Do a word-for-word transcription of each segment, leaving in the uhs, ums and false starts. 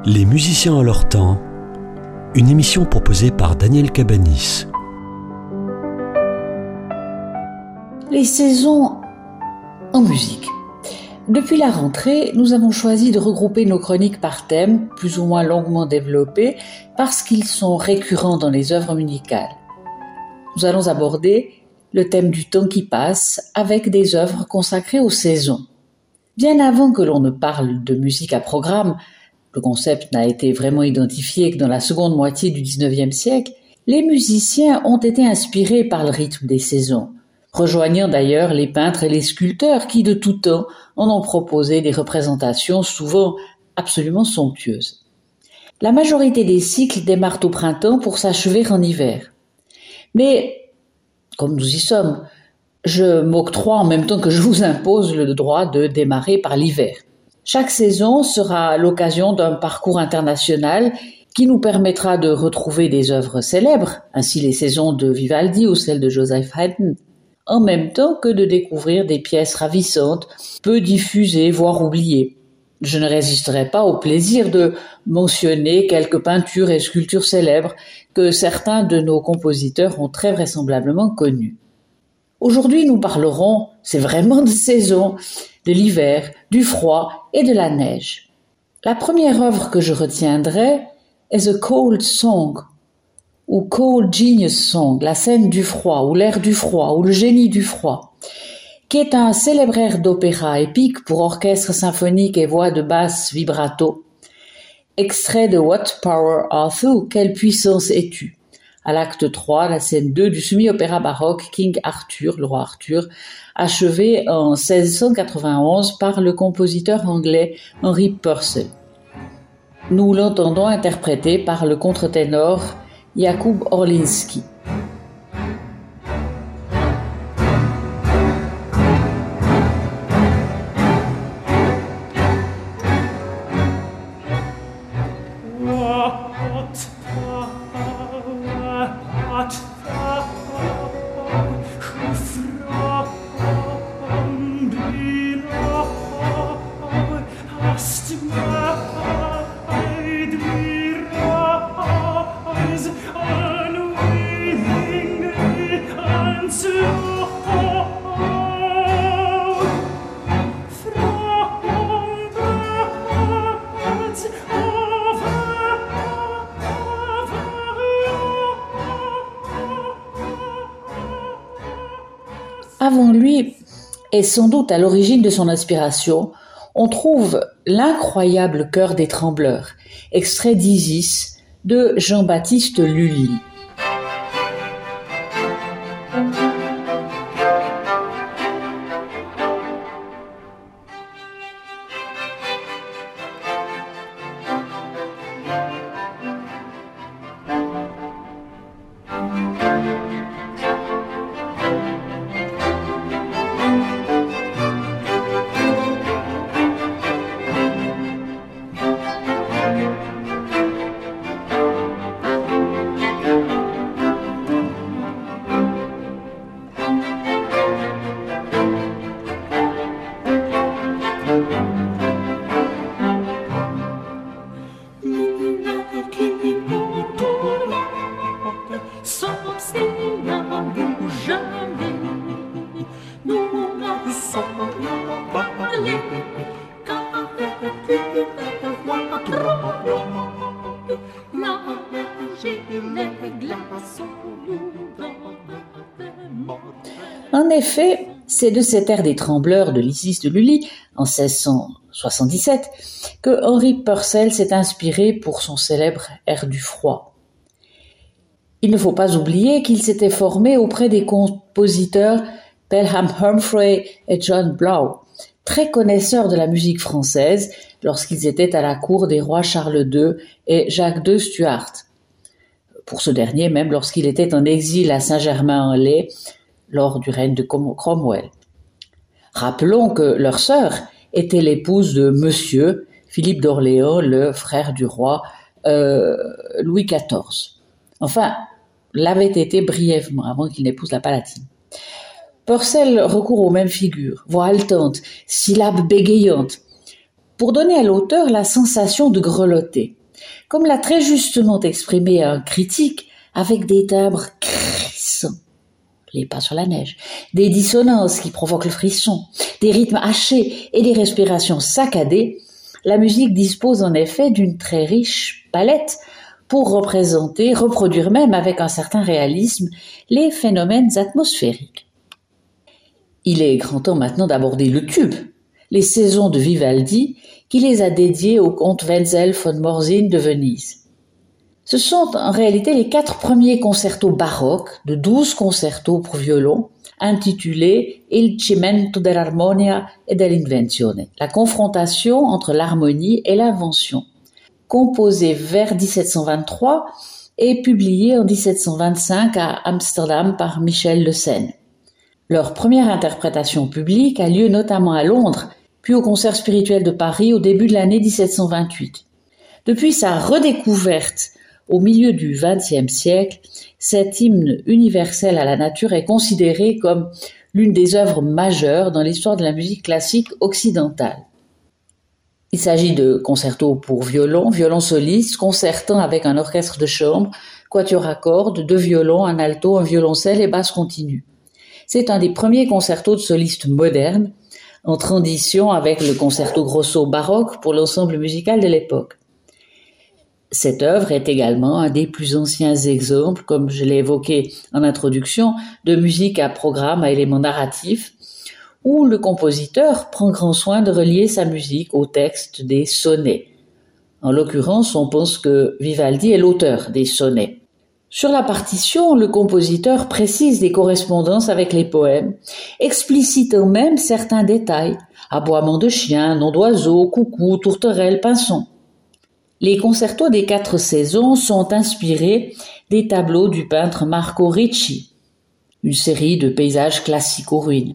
Les musiciens en leur temps, une émission proposée par Daniel Cabanis. Les saisons en musique. Depuis la rentrée, nous avons choisi de regrouper nos chroniques par thèmes, plus ou moins longuement développés, parce qu'ils sont récurrents dans les œuvres musicales. Nous allons aborder le thème du temps qui passe avec des œuvres consacrées aux saisons. Bien avant que l'on ne parle de musique à programme, le concept n'a été vraiment identifié que dans la seconde moitié du dix-neuvième siècle, les musiciens ont été inspirés par le rythme des saisons, rejoignant d'ailleurs les peintres et les sculpteurs qui de tout temps en ont proposé des représentations souvent absolument somptueuses. La majorité des cycles démarrent au printemps pour s'achever en hiver. Mais, comme nous y sommes, je m'octroie en même temps que je vous impose le droit de démarrer par l'hiver. Chaque saison sera l'occasion d'un parcours international qui nous permettra de retrouver des œuvres célèbres, ainsi les saisons de Vivaldi ou celles de Joseph Haydn, en même temps que de découvrir des pièces ravissantes, peu diffusées, voire oubliées. Je ne résisterai pas au plaisir de mentionner quelques peintures et sculptures célèbres que certains de nos compositeurs ont très vraisemblablement connues. Aujourd'hui, nous parlerons, c'est vraiment de saison, de l'hiver, du froid et de la neige. La première œuvre que je retiendrai est The Cold Song, ou Cold Genius Song, la scène du froid, ou l'air du froid, ou le génie du froid, qui est un célèbre air d'opéra épique pour orchestre symphonique et voix de basse vibrato, extrait de What Power Art Thou, quelle puissance es-tu? À l'acte trois, la scène deux du semi-opéra baroque King Arthur, le roi Arthur, achevé en seize cent quatre-vingt-onze par le compositeur anglais Henry Purcell. Nous l'entendons interprété par le contre-ténor Jakub Orliński. Avant lui, et sans doute à l'origine de son inspiration, on trouve l'incroyable chœur des Trembleurs, extrait d'Isis de Jean-Baptiste Lully. En effet, c'est de cet air des Trembleurs de l'Isis de Lully, en seize cent soixante-dix-sept, que Henry Purcell s'est inspiré pour son célèbre air du froid. Il ne faut pas oublier qu'il s'était formé auprès des compositeurs Pelham Humphrey et John Blow, très connaisseurs de la musique française lorsqu'ils étaient à la cour des rois Charles deux et Jacques deux Stuart. Pour ce dernier, même lorsqu'il était en exil à Saint-Germain-en-Laye, lors du règne de Cromwell. Rappelons que leur sœur était l'épouse de Monsieur Philippe d'Orléans, le frère du roi euh, Louis quatorze. Enfin, l'avait été brièvement avant qu'il n'épouse la Palatine. Purcell recourt aux mêmes figures, voix haletante, syllabes bégayantes, pour donner à l'auteur la sensation de grelotter. Comme l'a très justement exprimé un critique, avec des timbres crissants, les pas sur la neige, des dissonances qui provoquent le frisson, des rythmes hachés et des respirations saccadées, la musique dispose en effet d'une très riche palette pour représenter, reproduire même avec un certain réalisme, les phénomènes atmosphériques. Il est grand temps maintenant d'aborder le tube, les saisons de Vivaldi, qui les a dédiées au comte Wenzel von Morzin de Venise. Ce sont en réalité les quatre premiers concertos baroques de douze concertos pour violon, intitulés Il cimento dell'armonia e dell'invenzione, la confrontation entre l'harmonie et l'invention, composés vers dix-sept cent vingt-trois et publiés en dix-sept cent vingt-cinq à Amsterdam par Michel Le Senne. Leur première interprétation publique a lieu notamment à Londres, puis au Concert spirituel de Paris au début de l'année dix-sept cent vingt-huit. Depuis sa redécouverte au milieu du vingtième siècle, cet hymne universel à la nature est considéré comme l'une des œuvres majeures dans l'histoire de la musique classique occidentale. Il s'agit de concertos pour violon, violon soliste, concertant avec un orchestre de chambre, quatuor à cordes, deux violons, un alto, un violoncelle et basse continue. C'est un des premiers concertos de solistes modernes, en transition avec le concerto grosso baroque pour l'ensemble musical de l'époque. Cette œuvre est également un des plus anciens exemples, comme je l'ai évoqué en introduction, de musique à programme à éléments narratifs, où le compositeur prend grand soin de relier sa musique au texte des sonnets. En l'occurrence, on pense que Vivaldi est l'auteur des sonnets. Sur la partition, le compositeur précise des correspondances avec les poèmes, explicitant même certains détails, aboiement de chiens, nom d'oiseaux, coucou, tourterelles, pinsons. Les concertos des quatre saisons sont inspirés des tableaux du peintre Marco Ricci, une série de paysages classiques aux ruines.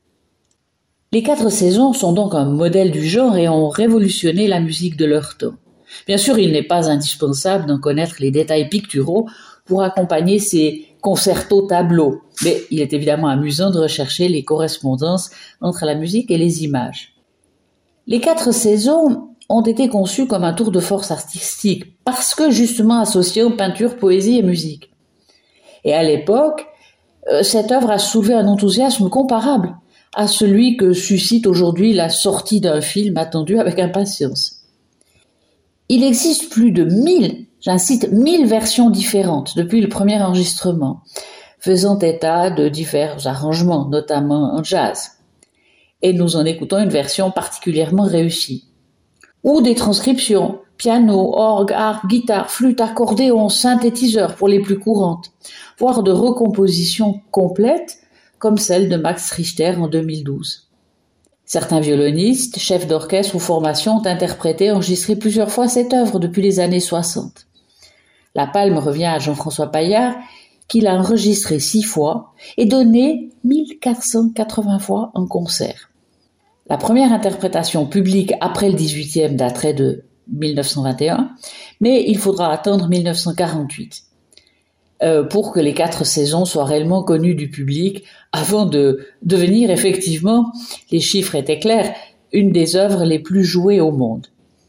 Les quatre saisons sont donc un modèle du genre et ont révolutionné la musique de leur temps. Bien sûr, il n'est pas indispensable d'en connaître les détails picturaux pour accompagner ces concertos tableaux, mais il est évidemment amusant de rechercher les correspondances entre la musique et les images. Les quatre saisons ont été conçus comme un tour de force artistique, parce que justement associant peinture, poésie et musique. Et à l'époque, cette œuvre a soulevé un enthousiasme comparable à celui que suscite aujourd'hui la sortie d'un film attendu avec impatience. Il existe plus de mille, j'incite, mille versions différentes depuis le premier enregistrement, faisant état de divers arrangements, notamment en jazz. Et nous en écoutons une version particulièrement réussie. Ou des transcriptions, piano, orgue, harpe, guitare, flûte, accordéon, synthétiseur pour les plus courantes, voire de recompositions complètes comme celle de Max Richter en deux mille douze. Certains violonistes, chefs d'orchestre ou formations ont interprété et enregistré plusieurs fois cette œuvre depuis les années soixante. La palme revient à Jean-François Paillard, qui l'a enregistrée six fois et donné mille quatre cent quatre-vingts fois en concert. La première interprétation publique après le dix-huitième daterait de mille neuf cent vingt et un, mais il faudra attendre mille neuf cent quarante-huit euh, pour que les quatre saisons soient réellement connues du public avant de devenir effectivement, les chiffres étaient clairs, une des œuvres les plus jouées au monde.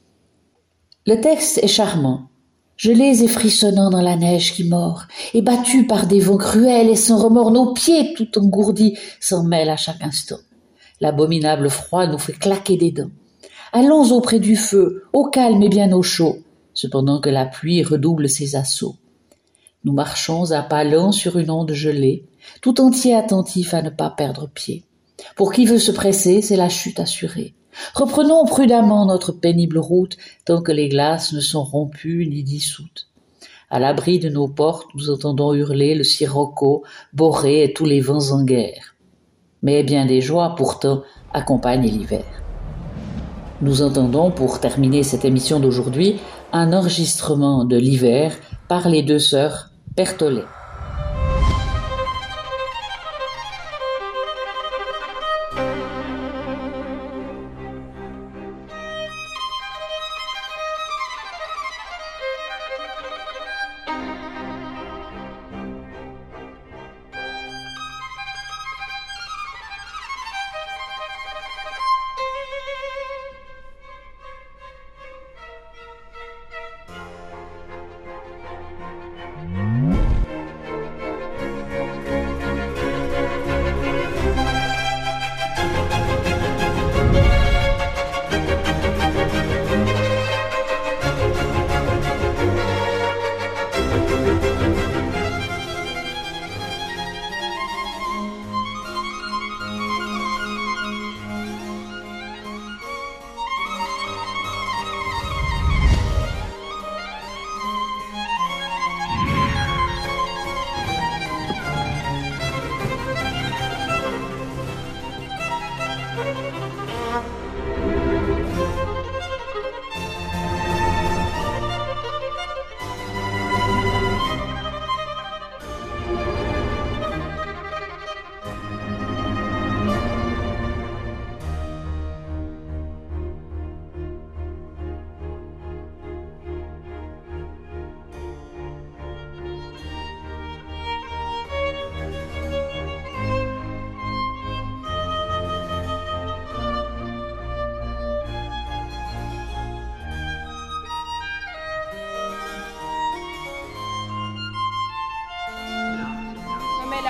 Le texte est charmant. Gelés et frissonnant dans la neige qui mord, et battus par des vents cruels et sans remords, nos pieds tout engourdis s'en mêlent à chaque instant. L'abominable froid nous fait claquer des dents. Allons auprès du feu, au calme et bien au chaud, cependant que la pluie redouble ses assauts. Nous marchons à pas lents sur une onde gelée, tout entier attentif à ne pas perdre pied. Pour qui veut se presser, c'est la chute assurée. Reprenons prudemment notre pénible route, tant que les glaces ne sont rompues ni dissoutes. À l'abri de nos portes, nous entendons hurler le sirocco, Borée et tous les vents en guerre. Mais bien des joies, pourtant, accompagnent l'hiver. Nous entendons, pour terminer cette émission d'aujourd'hui, un enregistrement de l'hiver par les deux sœurs Berthollet.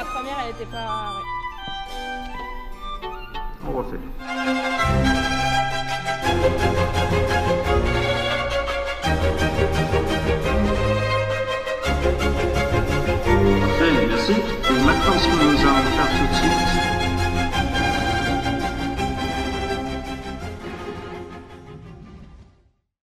première, elle était pas... Ouais. On refait. Thank you.